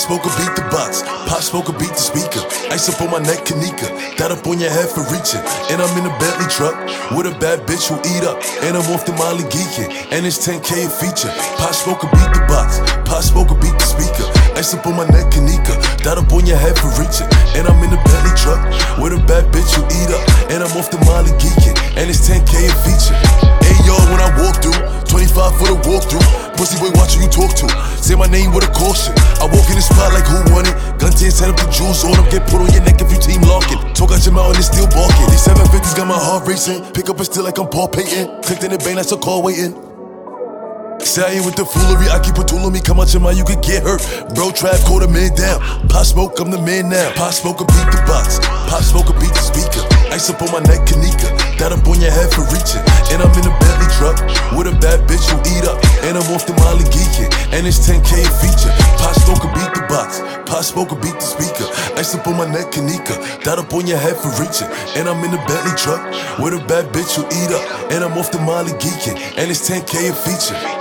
Smoker beat the box, Pop Smoker beat the speaker. Ice up on my neck, Kanika, that up on your head for reaching. And I'm in a Bentley truck with a bad bitch who eat up. And I'm off the Molly geeking, and it's 10K a feature. Pop Smoker beat the box, Pop Smoker beat the speaker. Ice up on my neck, Kanika, that up on your head for reaching. And I'm in a Bentley truck with a bad bitch who eat up. And I'm off the Molly geeking, and it's 10K a feature. Hey yo, when I walk through, 25 for the walkthrough. Pussy boy, watch who you talk to. Say my name with a caution. I walk in the spot like who won it. Gun tears, set up the jewels on them. Get put on your neck if you team locking. Talk out your mouth and it's still barking. These 750s got my heart racing. Pick up a still like I'm Paul Payton. Clicked in the bank, that's a call waiting. Say I ain't with the foolery, I keep a tool on me. Come out your mouth, you could get hurt. Bro, trap, call the man down. Pop Smoke, I'm the man now. Pop Smoker beat the box, Pop Smoker beat the speaker. Ice up on my neck, Kanika, that up on your head for reaching. And I'm in a Bentley truck with a bad bitch who eat up. And I'm off the Molly geeking, and it's 10K a feature. Pop Smoker beat the box, Pop Smoker beat the speaker. Ice up on my neck, Kanika, that up on your head for reaching. And I'm in a Bentley truck with a bad bitch who eat up. And I'm off the Molly geeking, and it's 10K a feature.